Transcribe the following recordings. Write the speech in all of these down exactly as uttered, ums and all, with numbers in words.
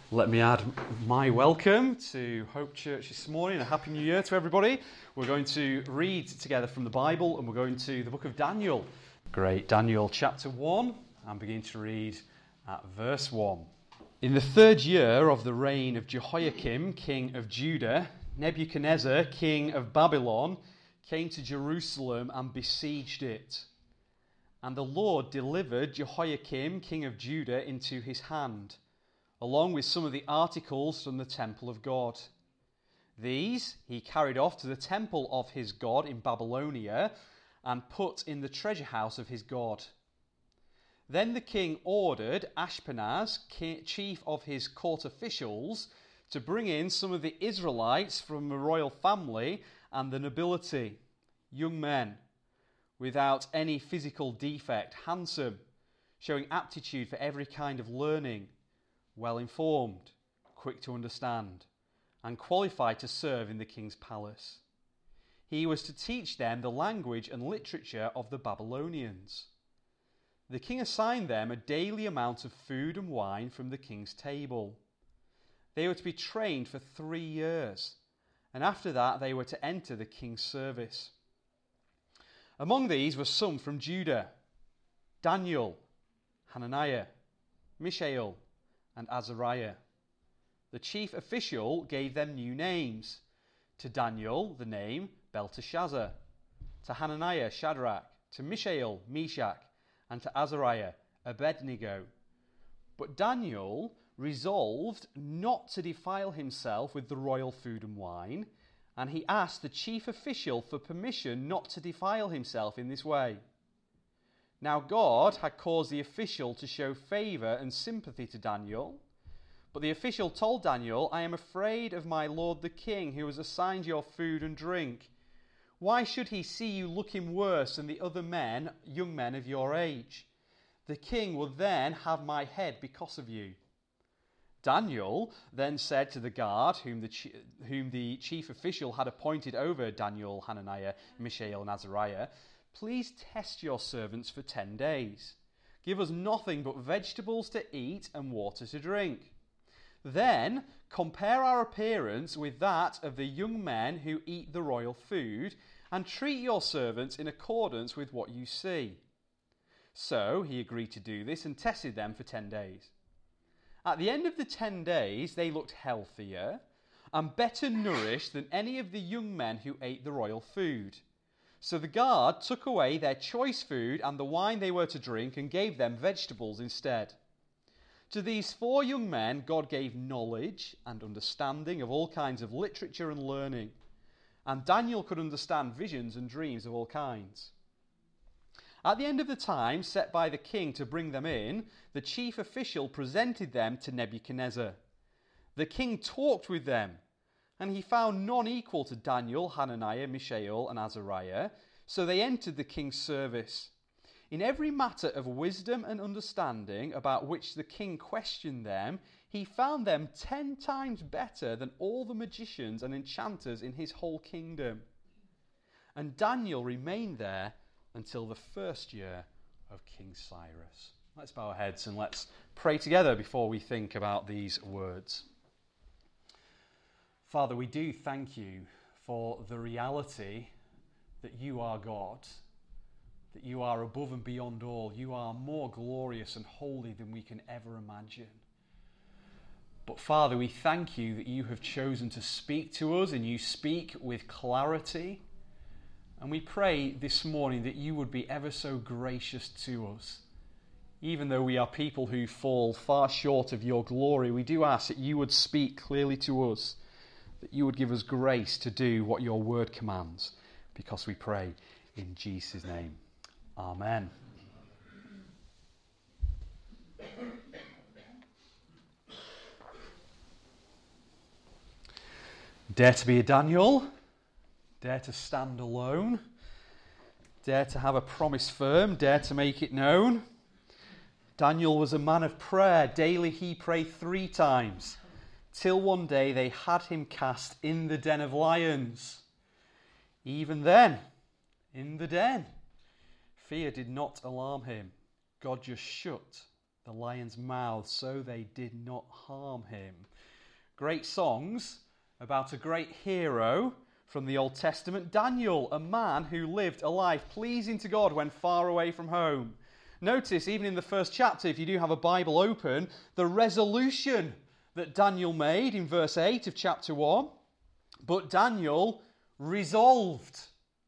Let me add my welcome to Hope Church this morning. A Happy New Year to everybody. We're going to read together from the Bible and we're going to the book of Daniel. Great. Daniel chapter one and begin to read at verse one. In the third year of the reign of Jehoiakim, king of Judah, Nebuchadnezzar, king of Babylon, came to Jerusalem and besieged it. And the Lord delivered Jehoiakim, king of Judah, into his hand, along with some of the articles from the temple of God. These he carried off to the temple of his God in Babylonia and put in the treasure house of his God. Then the king ordered Ashpenaz, chief of his court officials, to bring in some of the Israelites from the royal family and the nobility, young men, without any physical defect, handsome, showing aptitude for every kind of learning, well-informed, quick to understand, and qualified to serve in the king's palace. He was to teach them the language and literature of the Babylonians. The king assigned them a daily amount of food and wine from the king's table. They were to be trained for three years, and after that they were to enter the king's service. Among these were some from Judah: Daniel, Hananiah, Mishael, and Azariah. The chief official gave them new names. To Daniel, the name Belteshazzar. To Hananiah, Shadrach. To Mishael, Meshach. And to Azariah, Abednego. But Daniel resolved not to defile himself with the royal food and wine, and he asked the chief official for permission not to defile himself in this way. Now God had caused the official to show favour and sympathy to Daniel, but the official told Daniel, "I am afraid of my lord the king, who has assigned your food and drink. Why should he see you looking worse than the other men, young men of your age? The king will then have my head because of you." Daniel then said to the guard, whom the, whom the chief official had appointed over Daniel, Hananiah, Mishael, and Azariah, "Please test your servants for ten days. Give us nothing but vegetables to eat and water to drink. Then compare our appearance with that of the young men who eat the royal food, and treat your servants in accordance with what you see." So he agreed to do this and tested them for ten days. At the end of the ten days, they looked healthier and better nourished than any of the young men who ate the royal food. So the guard took away their choice food and the wine they were to drink and gave them vegetables instead. To these four young men, God gave knowledge and understanding of all kinds of literature and learning. And Daniel could understand visions and dreams of all kinds. At the end of the time set by the king to bring them in, the chief official presented them to Nebuchadnezzar. The king talked with them, and he found none equal to Daniel, Hananiah, Mishael, and Azariah, so they entered the king's service. In every matter of wisdom and understanding about which the king questioned them, he found them ten times better than all the magicians and enchanters in his whole kingdom. And Daniel remained there until the first year of King Cyrus. Let's bow our heads and let's pray together before we think about these words. Father, we do thank you for the reality that you are God, that you are above and beyond all. You are more glorious and holy than we can ever imagine. But Father, we thank you that you have chosen to speak to us and you speak with clarity. And we pray this morning that you would be ever so gracious to us. Even though we are people who fall far short of your glory, we do ask that you would speak clearly to us, that you would give us grace to do what your word commands, because we pray in Jesus' name. Amen. Dare to be a Daniel? Dare to stand alone? Dare to have a promise firm? Dare to make it known? Daniel was a man of prayer. Daily he prayed three times, till one day they had him cast in the den of lions. Even then, in the den, fear did not alarm him. God just shut the the lion's mouth, so they did not harm him. Great songs about a great hero from the Old Testament, Daniel, a man who lived a life pleasing to God when far away from home. Notice, even in the first chapter, if you do have a Bible open, the resolution that Daniel made in verse eight of chapter one. But Daniel resolved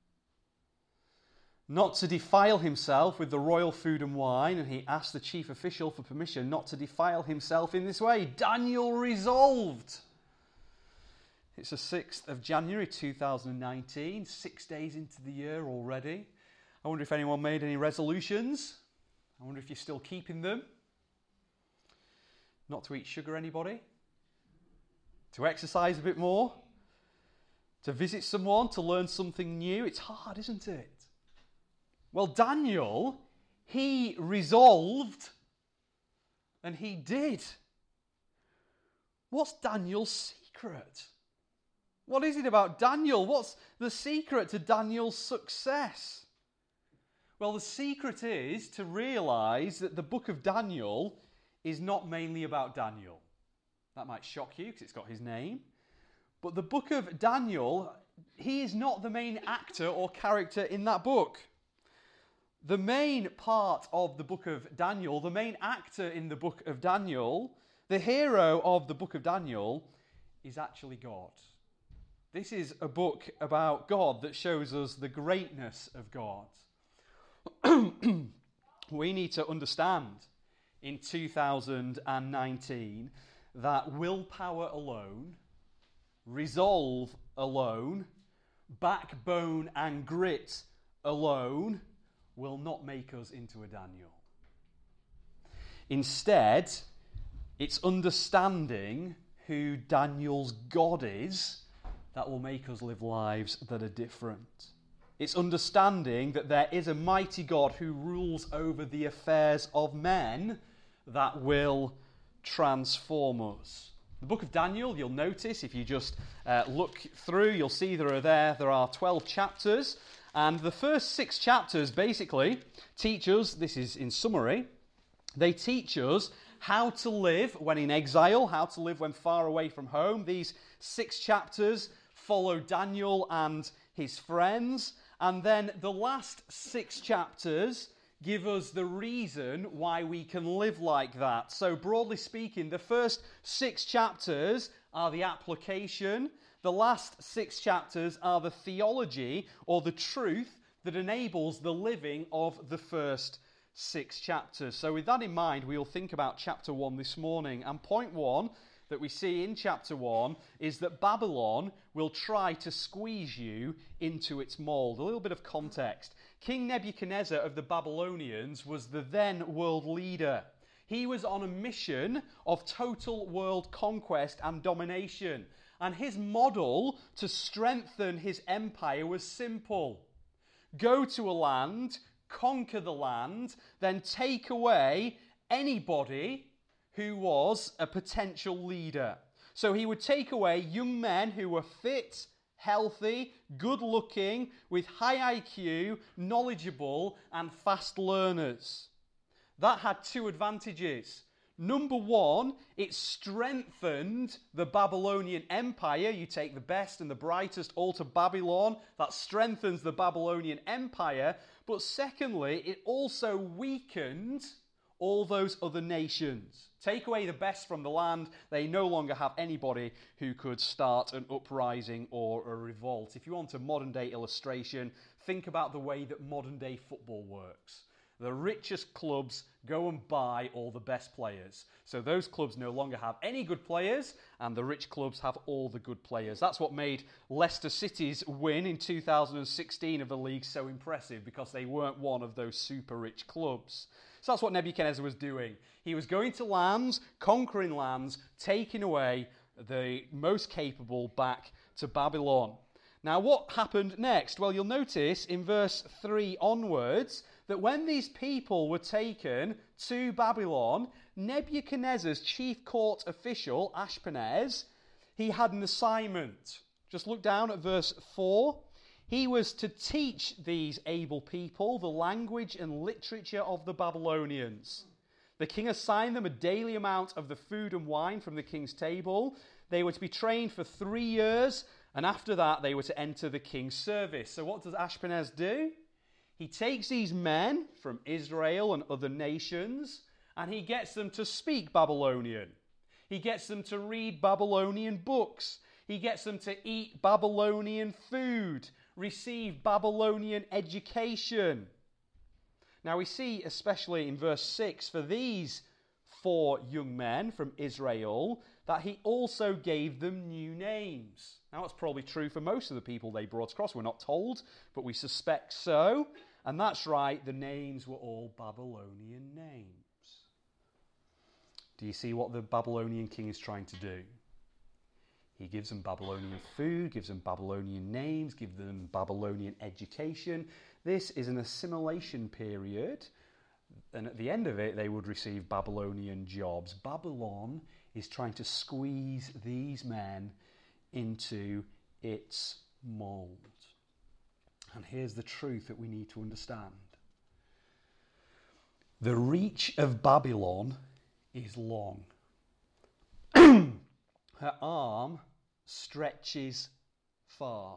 not to defile himself with the royal food and wine, and he asked the chief official for permission not to defile himself in this way. Daniel resolved. It's the sixth of January two thousand nineteen, six days into the year already. I wonder if anyone made any resolutions. I wonder if you're still keeping them. Not to eat sugar, anybody? To exercise a bit more? To visit someone, to learn something new? It's hard, isn't it? Well, Daniel, he resolved, and he did. What's Daniel's secret? What is it about Daniel? What's the secret to Daniel's success? Well, the secret is to realise that the book of Daniel is not mainly about Daniel. That might shock you because it's got his name. But the book of Daniel, he is not the main actor or character in that book. The main part of the book of Daniel, the main actor in the book of Daniel, the hero of the book of Daniel, is actually God. This is a book about God that shows us the greatness of God. We need to understand in two thousand nineteen that willpower alone, resolve alone, backbone and grit alone will not make us into a Daniel. Instead, it's understanding who Daniel's God is that will make us live lives that are different. It's understanding that there is a mighty God who rules over the affairs of men that will transform us. The book of Daniel, you'll notice, if you just uh, look through, you'll see there are there, there are twelve chapters. And the first six chapters basically teach us, this is in summary, they teach us how to live when in exile, how to live when far away from home. These six chapters follow Daniel and his friends. And then the last six chapters give us the reason why we can live like that. So broadly speaking, the first six chapters are the application. The last six chapters are the theology or the truth that enables the living of the first six chapters. So with that in mind, we'll think about chapter one this morning. And point one that we see in chapter one is that Babylon will try to squeeze you into its mould. A little bit of context. King Nebuchadnezzar of the Babylonians was the then world leader. He was on a mission of total world conquest and domination. And his model to strengthen his empire was simple. Go to a land, conquer the land, then take away anybody who was a potential leader. So he would take away young men who were fit, healthy, good-looking, with high I Q, knowledgeable, and fast learners. That had two advantages. Number one, it strengthened the Babylonian Empire. You take the best and the brightest all to Babylon. That strengthens the Babylonian Empire. But secondly, it also weakened all those other nations. Take away the best from the land, they no longer have anybody who could start an uprising or a revolt. If you want a modern day illustration, think about the way that modern day football works. The richest clubs go and buy all the best players. So those clubs no longer have any good players, and the rich clubs have all the good players. That's what made Leicester City's win in two thousand sixteen of the league so impressive, because they weren't one of those super rich clubs. So that's what Nebuchadnezzar was doing. He was going to lands, conquering lands, taking away the most capable back to Babylon. Now, what happened next? Well, you'll notice in verse three onwards that when these people were taken to Babylon, Nebuchadnezzar's chief court official, Ashpenaz, he had an assignment. Just look down at verse four. He was to teach these able people the language and literature of the Babylonians. The king assigned them a daily amount of the food and wine from the king's table. They were to be trained for three years, and after that they were to enter the king's service. So what does Ashpenaz do? He takes these men from Israel and other nations, and he gets them to speak Babylonian. He gets them to read Babylonian books. He gets them to eat Babylonian food, receive Babylonian education. Now we see, especially in verse six, for these four young men from Israel, that he also gave them new names. Now that's probably true for most of the people they brought across. We're not told, but we suspect so. And that's right, the names were all Babylonian names. Do you see what the Babylonian king is trying to do? He gives them Babylonian food, gives them Babylonian names, gives them Babylonian education. This is an assimilation period, and at the end of it, they would receive Babylonian jobs. Babylon is trying to squeeze these men into its mold. And here's the truth that we need to understand. The reach of Babylon is long. Her arm stretches far.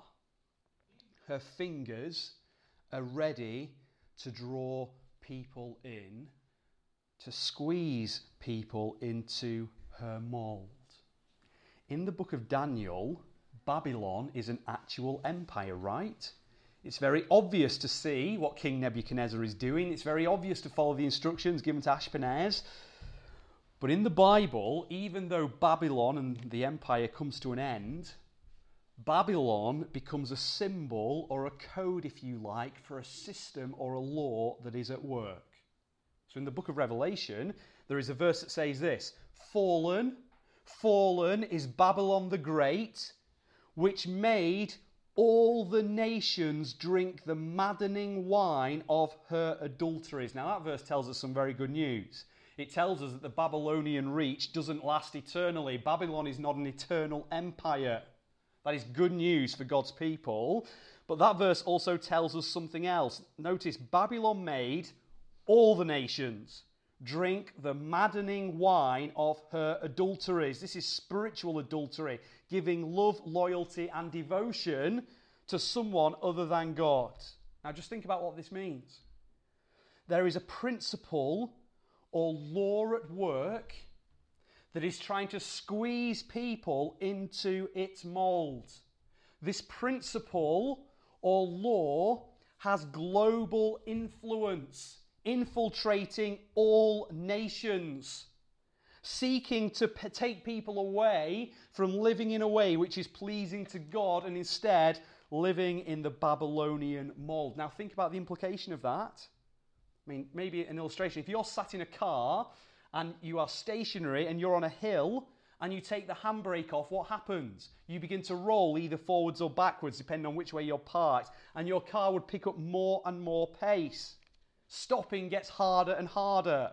Her fingers are ready to draw people in, to squeeze people into her mold. In the book of Daniel, Babylon is an actual empire, right? It's very obvious to see what King Nebuchadnezzar is doing. It's very obvious to follow the instructions given to Ashpenaz. But in the Bible, even though Babylon and the empire comes to an end, Babylon becomes a symbol or a code, if you like, for a system or a law that is at work. So in the book of Revelation, there is a verse that says this: Fallen, fallen is Babylon the Great, which made all the nations drink the maddening wine of her adulteries. Now that verse tells us some very good news. It tells us that the Babylonian reach doesn't last eternally. Babylon is not an eternal empire. That is good news for God's people. But that verse also tells us something else. Notice, Babylon made all the nations drink the maddening wine of her adulteries. This is spiritual adultery, giving love, loyalty, and devotion to someone other than God. Now just think about what this means. There is a principle or law at work that is trying to squeeze people into its mold. This principle or law has global influence, infiltrating all nations, seeking to p- take people away from living in a way which is pleasing to God and instead living in the Babylonian mold. Now think about the implication of that. I mean, maybe an illustration. If you're sat in a car and you are stationary and you're on a hill and you take the handbrake off, what happens? You begin to roll either forwards or backwards, depending on which way you're parked, and your car would pick up more and more pace. Stopping gets harder and harder.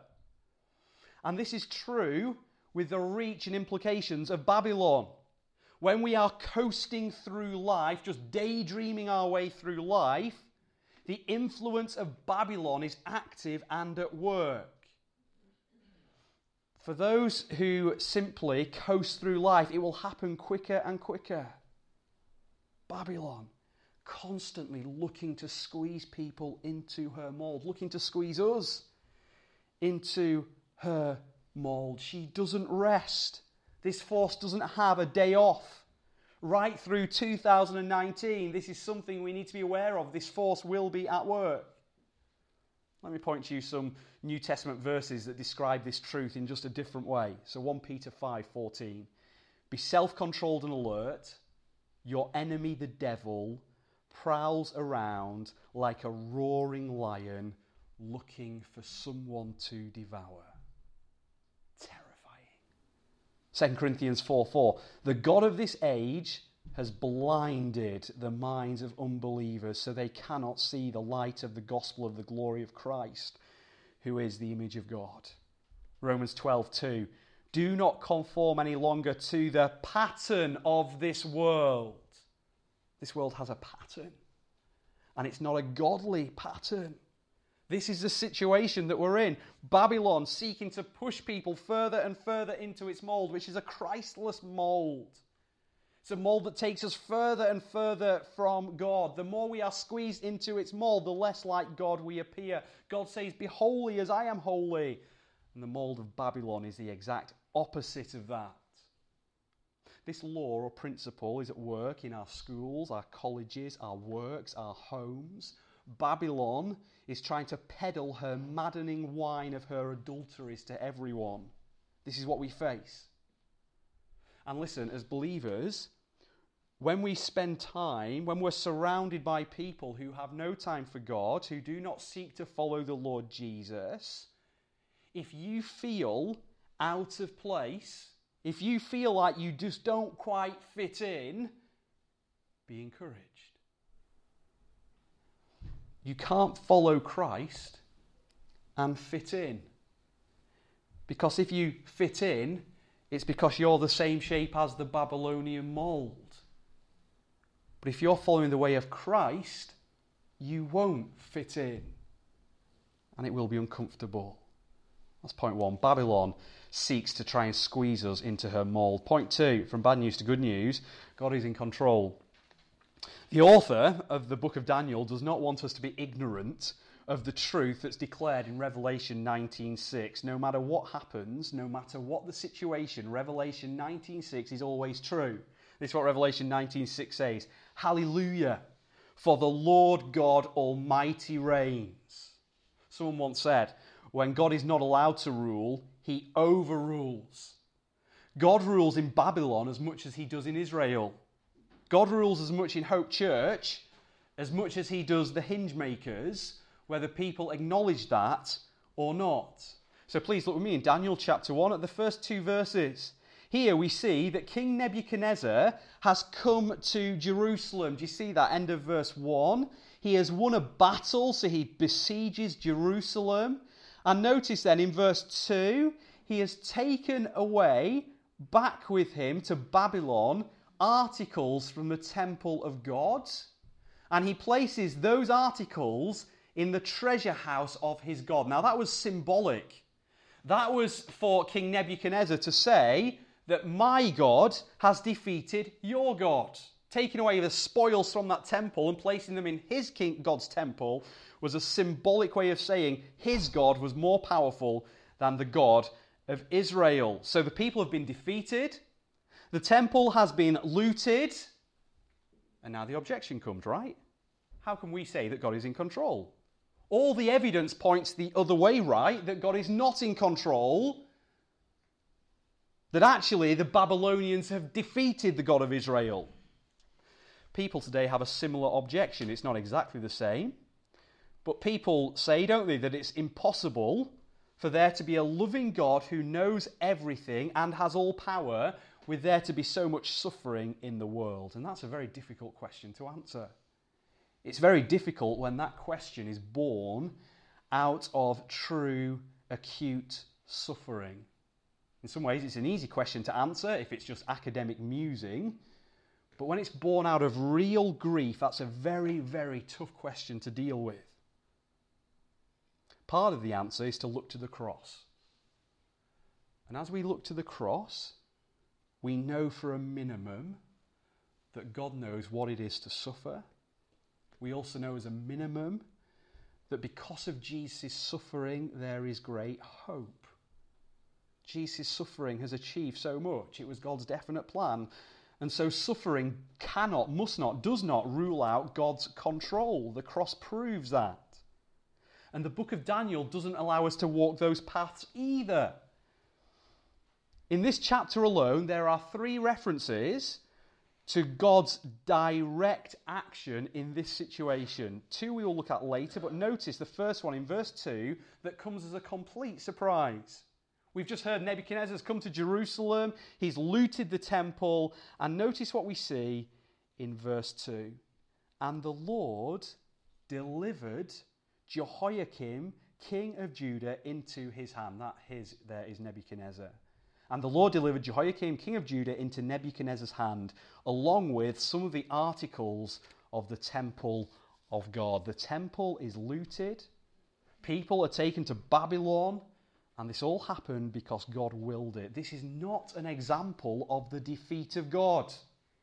And this is true with the reach and implications of Babylon. When we are coasting through life, just daydreaming our way through life, the influence of Babylon is active and at work. For those who simply coast through life, it will happen quicker and quicker. Babylon, constantly looking to squeeze people into her mold, looking to squeeze us into her mold. She doesn't rest. This force doesn't have a day off. Right through two thousand nineteen, this is something we need to be aware of. This force will be at work. Let me point to you some New Testament verses that describe this truth in just a different way. So First Peter five fourteen. Be self-controlled and alert. Your enemy, the devil, prowls around like a roaring lion looking for someone to devour. Terrifying. Second Corinthians four four. The God of this age has blinded the minds of unbelievers so they cannot see the light of the gospel of the glory of Christ, who is the image of God. Romans twelve two. Do not conform any longer to the pattern of this world. This world has a pattern, and it's not a godly pattern. This is the situation that we're in. Babylon seeking to push people further and further into its mold, which is a Christless mold. It's a mold that takes us further and further from God. The more we are squeezed into its mold, the less like God we appear. God says, "Be holy as I am holy." And the mold of Babylon is the exact opposite of that. This law or principle is at work in our schools, our colleges, our works, our homes. Babylon is trying to peddle her maddening wine of her adulteries to everyone. This is what we face. And listen, as believers, when we spend time, when we're surrounded by people who have no time for God, who do not seek to follow the Lord Jesus, if you feel out of place, if you feel like you just don't quite fit in, be encouraged. You can't follow Christ and fit in. Because if you fit in, it's because you're the same shape as the Babylonian mold. But if you're following the way of Christ, you won't fit in. And it will be uncomfortable. That's point one. Babylon seeks to try and squeeze us into her mold. Point two, from bad news to good news, God is in control. The author of the book of Daniel does not want us to be ignorant of the truth that's declared in Revelation nineteen six. No matter what happens, no matter what the situation, Revelation nineteen six is always true. This is what Revelation nineteen six says. Hallelujah, for the Lord God Almighty reigns. Someone once said, when God is not allowed to rule, he overrules. God rules in Babylon as much as he does in Israel. God rules as much in Hope Church as much as he does the hinge makers, whether people acknowledge that or not. So please look with me in Daniel chapter one at the first two verses. Here we see that King Nebuchadnezzar has come to Jerusalem. Do you see that? End of verse one. He has won a battle, so he besieges Jerusalem. And notice then in verse two, he has taken away back with him to Babylon articles from the temple of God. And he places those articles in the treasure house of his God. Now that was symbolic. That was for King Nebuchadnezzar to say that my God has defeated your God. Taking away the spoils from that temple and placing them in his king God's temple was a symbolic way of saying his God was more powerful than the God of Israel. So the people have been defeated. The temple has been looted. And now the objection comes, right? How can we say that God is in control? All the evidence points the other way, right? That God is not in control. That actually the Babylonians have defeated the God of Israel. People today have a similar objection. It's not exactly the same. But people say, don't they, that it's impossible for there to be a loving God who knows everything and has all power, with there to be so much suffering in the world. And that's a very difficult question to answer. It's very difficult when that question is born out of true, acute suffering. In some ways, it's an easy question to answer if it's just academic musing. But when it's born out of real grief, that's a very, very tough question to deal with. Part of the answer is to look to the cross. And as we look to the cross, we know for a minimum that God knows what it is to suffer. We also know as a minimum that because of Jesus' suffering, there is great hope. Jesus' suffering has achieved so much. It was God's definite plan. And so suffering cannot, must not, does not rule out God's control. The cross proves that. And the book of Daniel doesn't allow us to walk those paths either. In this chapter alone, there are three references to God's direct action in this situation. Two we will look at later, but notice the first one in verse two that comes as a complete surprise. We've just heard Nebuchadnezzar's come to Jerusalem. He's looted the temple. And notice what we see in verse two. And the Lord delivered Jehoiakim, king of Judah, into his hand. That his there is Nebuchadnezzar. And the Lord delivered Jehoiakim, king of Judah, into Nebuchadnezzar's hand, along with some of the articles of the temple of God. The temple is looted. People are taken to Babylon, and this all happened because God willed it. This is not an example of the defeat of God.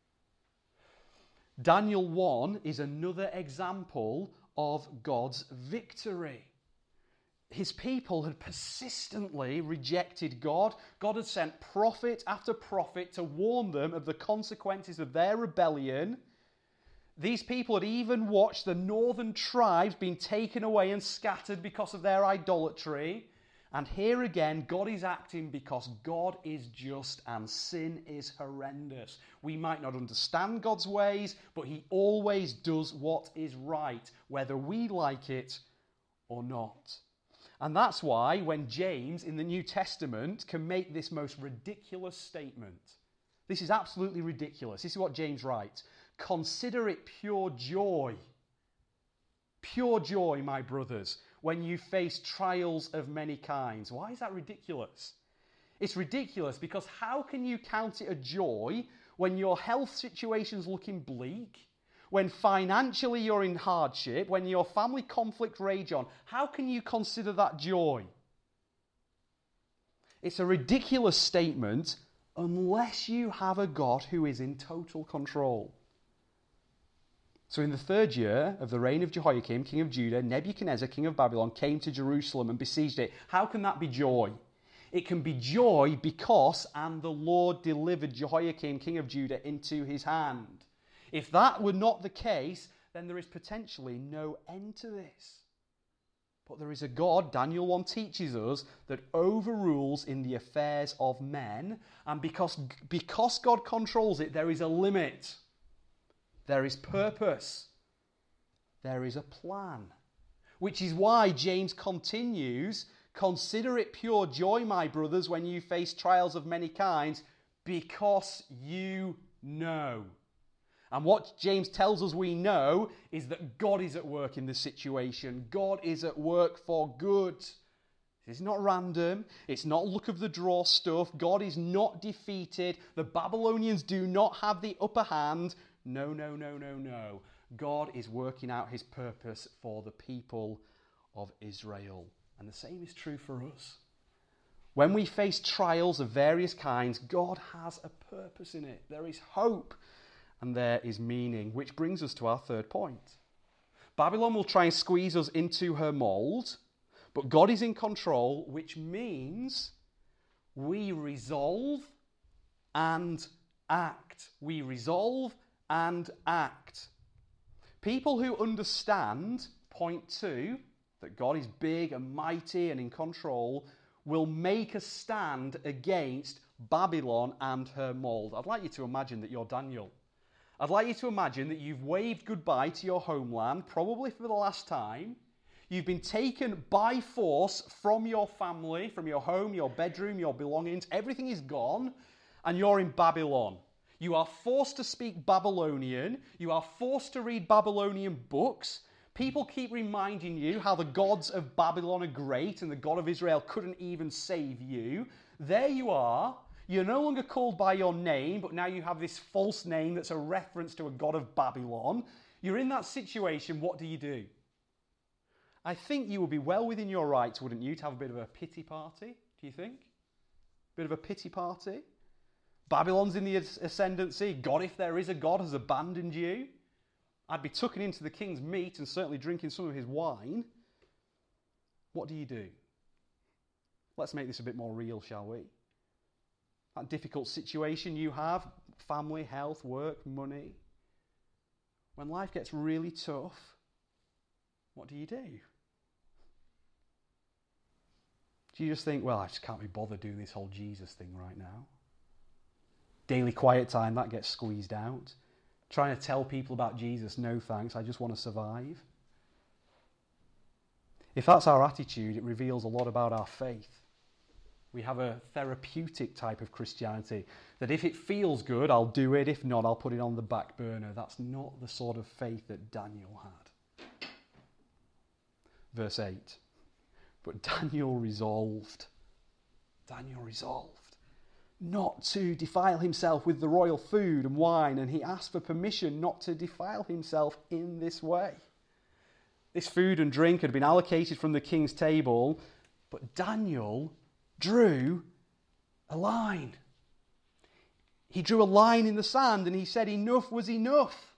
Daniel one is another example of God's victory. His people had persistently rejected God. God had sent prophet after prophet to warn them of the consequences of their rebellion. These people had even watched the northern tribes being taken away and scattered because of their idolatry. And here again, God is acting because God is just and sin is horrendous. We might not understand God's ways, but he always does what is right, whether we like it or not. And that's why when James in the New Testament can make this most ridiculous statement, this is absolutely ridiculous. This is what James writes. Consider it pure joy, pure joy, my brothers, when you face trials of many kinds. Why is that ridiculous? It's ridiculous because how can you count it a joy when your health situation's looking bleak, when financially you're in hardship, when your family conflict rage on? How can you consider that joy? It's a ridiculous statement unless you have a God who is in total control. So in the third year of the reign of Jehoiakim, king of Judah, Nebuchadnezzar, king of Babylon, came to Jerusalem and besieged it. How can that be joy? It can be joy because, and the Lord delivered Jehoiakim, king of Judah, into his hand. If that were not the case, then there is potentially no end to this. But there is a God, Daniel one teaches us, that overrules in the affairs of men. And because, because God controls it, there is a limit. There is purpose. There is a plan. Which is why James continues, consider it pure joy, my brothers, when you face trials of many kinds, because you know. And what James tells us we know is that God is at work in this situation. God is at work for good. It's not random. It's not luck of the draw stuff. God is not defeated. The Babylonians do not have the upper hand. No, no, no, no, no. God is working out his purpose for the people of Israel. And the same is true for us. When we face trials of various kinds, God has a purpose in it. There is hope. And there is meaning, which brings us to our third point. Babylon will try and squeeze us into her mould, but God is in control, which means we resolve and act. We resolve and act. People who understand, point two, that God is big and mighty and in control, will make a stand against Babylon and her mould. I'd like you to imagine that you're Daniel. I'd like you to imagine that you've waved goodbye to your homeland, probably for the last time. You've been taken by force from your family, from your home, your bedroom, your belongings. Everything is gone, and you're in Babylon. You are forced to speak Babylonian. You are forced to read Babylonian books. People keep reminding you how the gods of Babylon are great and the God of Israel couldn't even save you. There you are. You're no longer called by your name, but now you have this false name that's a reference to a god of Babylon. You're in that situation, what do you do? I think you would be well within your rights, wouldn't you, to have a bit of a pity party, do you think? Bit of a pity party? Babylon's in the ascendancy. God, if there is a God, has abandoned you. I'd be tucking into the king's meat and certainly drinking some of his wine. What do you do? Let's make this a bit more real, shall we? That difficult situation you have, family, health, work, money. When life gets really tough, what do you do? Do you just think, well, I just can't be bothered doing this whole Jesus thing right now? Daily quiet time, that gets squeezed out. Trying to tell people about Jesus, no thanks, I just want to survive. If that's our attitude, it reveals a lot about our faith. We have a therapeutic type of Christianity, that if it feels good, I'll do it. If not, I'll put it on the back burner. That's not the sort of faith that Daniel had. Verse eight. But Daniel resolved, Daniel resolved not to defile himself with the royal food and wine, and he asked for permission not to defile himself in this way. This food and drink had been allocated from the king's table, but Daniel drew a line. He drew a line in the sand and he said enough was enough.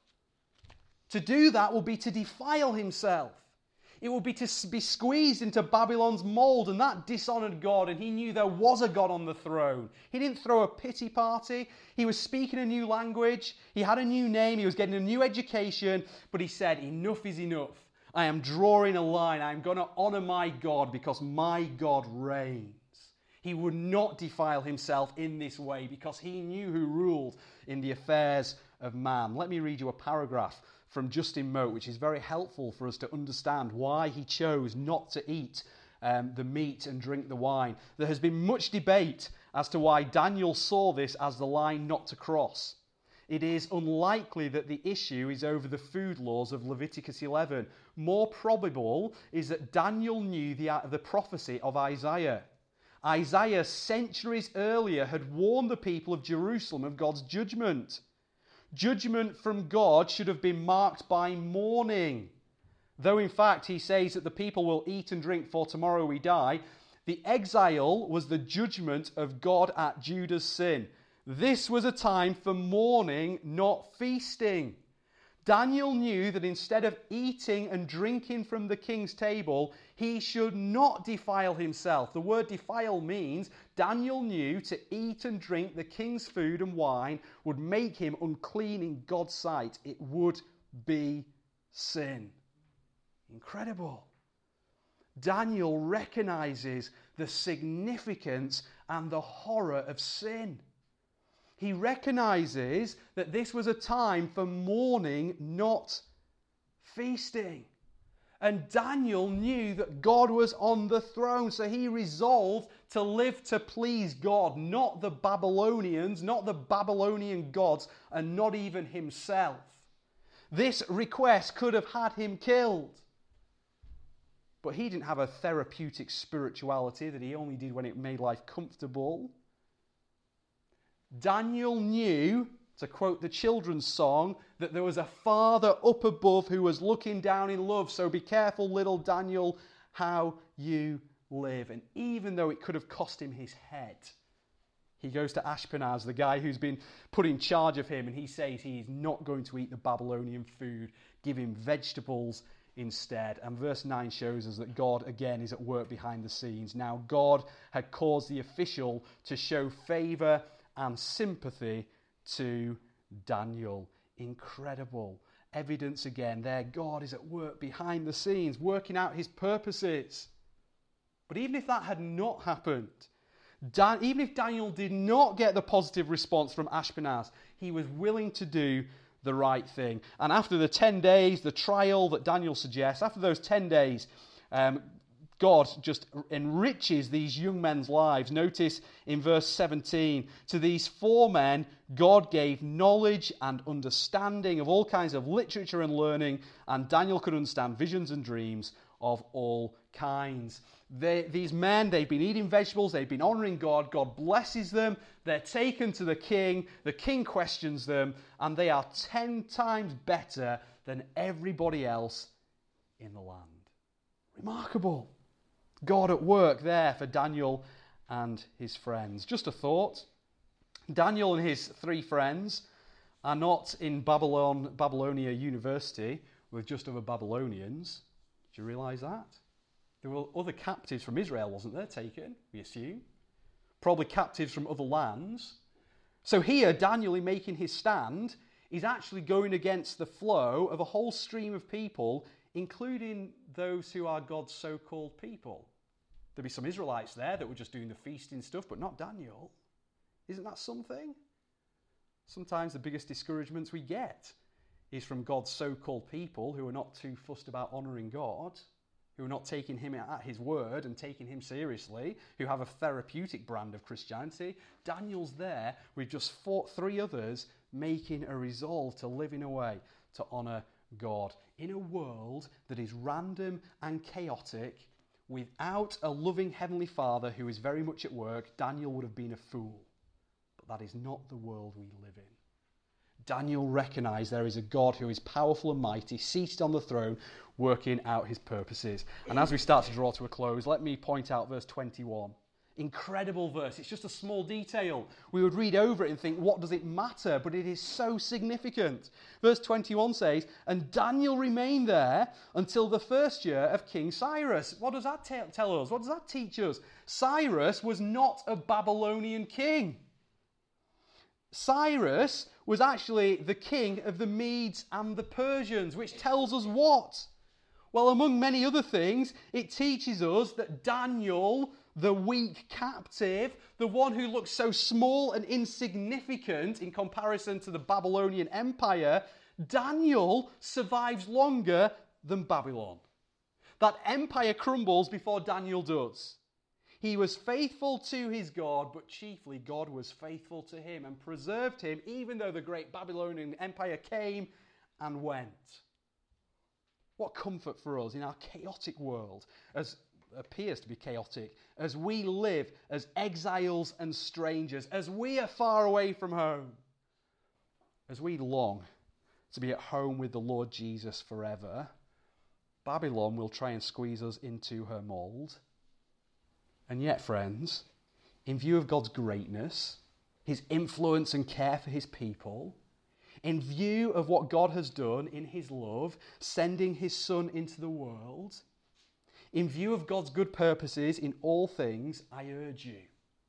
To do that will be to defile himself. It would be to be squeezed into Babylon's mold, and that dishonoured God, and he knew there was a God on the throne. He didn't throw a pity party. He was speaking a new language. He had a new name. He was getting a new education, but he said, enough is enough. I am drawing a line. I'm going to honour my God because my God reigns. He would not defile himself in this way because he knew who ruled in the affairs of man. Let me read you a paragraph from Justin Mote, which is very helpful for us to understand why he chose not to eat um, the meat and drink the wine. There has been much debate as to why Daniel saw this as the line not to cross. It is unlikely that the issue is over the food laws of Leviticus eleven. More probable is that Daniel knew the, the prophecy of Isaiah. Isaiah, centuries earlier, had warned the people of Jerusalem of God's judgment. Judgment from God should have been marked by mourning. Though in fact he says that the people will eat and drink for tomorrow we die, the exile was the judgment of God at Judah's sin. This was a time for mourning, not feasting. Daniel knew that instead of eating and drinking from the king's table, he should not defile himself. The word defile means Daniel knew to eat and drink the king's food and wine would make him unclean in God's sight. It would be sin. Incredible. Daniel recognizes the significance and the horror of sin. He recognizes that this was a time for mourning, not feasting. And Daniel knew that God was on the throne, so he resolved to live to please God, not the Babylonians, not the Babylonian gods, and not even himself. This request could have had him killed. But he didn't have a therapeutic spirituality that he only did when it made life comfortable. Daniel knew, to quote the children's song, that there was a Father up above who was looking down in love. So be careful, little Daniel, how you live. And even though it could have cost him his head, he goes to Ashpenaz, the guy who's been put in charge of him, and he says he is not going to eat the Babylonian food. Give him vegetables instead. And verse nine shows us that God again is at work behind the scenes. Now God had caused the official to show favour and sympathy to Daniel. Incredible evidence again there. God is at work behind the scenes, working out his purposes. But even if that had not happened, Dan, even if Daniel did not get the positive response from Ashpenaz, he was willing to do the right thing. And after the ten days, the trial that Daniel suggests, after those ten days, um, God just enriches these young men's lives. Notice in verse seventeen, to these four men, God gave knowledge and understanding of all kinds of literature and learning, and Daniel could understand visions and dreams of all kinds. They, these men, they've been eating vegetables, they've been honouring God, God blesses them, they're taken to the king, the king questions them, and they are ten times better than everybody else in the land. Remarkable. God at work there for Daniel and his friends. Just a thought. Daniel and his three friends are not in Babylon, Babylonia University with just other Babylonians. Do you realise that? There were other captives from Israel, wasn't there, taken, we assume? Probably captives from other lands. So here, Daniel, in making his stand, is actually going against the flow of a whole stream of people, including those who are God's so-called people. There'd be some Israelites there that were just doing the feasting stuff, but not Daniel. Isn't that something? Sometimes the biggest discouragements we get is from God's so-called people who are not too fussed about honouring God, who are not taking him at his word and taking him seriously, who have a therapeutic brand of Christianity. Daniel's there with just four, three others making a resolve to live in a way to honour God. In a world that is random and chaotic, without a loving Heavenly Father who is very much at work, Daniel would have been a fool. But that is not the world we live in. Daniel recognised there is a God who is powerful and mighty, seated on the throne, working out his purposes. And as we start to draw to a close, let me point out verse twenty-one. Incredible verse. It's just a small detail. We would read over it and think, what does it matter? But it is so significant. Verse twenty-one says, and Daniel remained there until the first year of King Cyrus. What does that t- tell us? What does that teach us? Cyrus was not a Babylonian king. Cyrus was actually the king of the Medes and the Persians, which tells us what? Well, among many other things, it teaches us that Daniel, the weak captive, the one who looks so small and insignificant in comparison to the Babylonian Empire, Daniel survives longer than Babylon. That empire crumbles before Daniel does. He was faithful to his God, but chiefly God was faithful to him and preserved him, even though the great Babylonian Empire came and went. What comfort for us in our chaotic world, as appears to be chaotic, as we live as exiles and strangers, as we are far away from home, as we long to be at home with the Lord Jesus forever. Babylon will try and squeeze us into her mould. And yet, friends, in view of God's greatness, his influence and care for his people, in view of what God has done in his love, sending his Son into the world, in view of God's good purposes in all things, I urge you.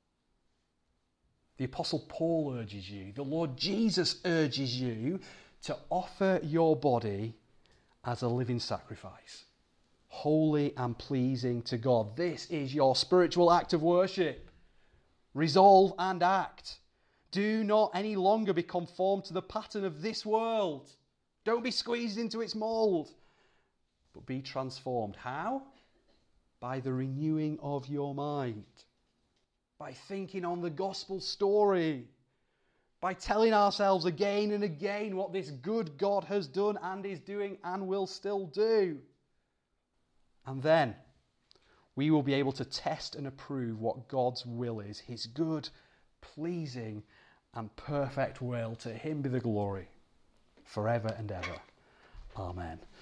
The Apostle Paul urges you, the Lord Jesus urges you to offer your body as a living sacrifice, holy and pleasing to God. This is your spiritual act of worship. Resolve and act. Do not any longer be conformed to the pattern of this world. Don't be squeezed into its mould, but be transformed. How? By the renewing of your mind. By thinking on the gospel story. By telling ourselves again and again what this good God has done and is doing and will still do. And then we will be able to test and approve what God's will is, his good, pleasing and perfect will. To him be the glory forever and ever. Amen.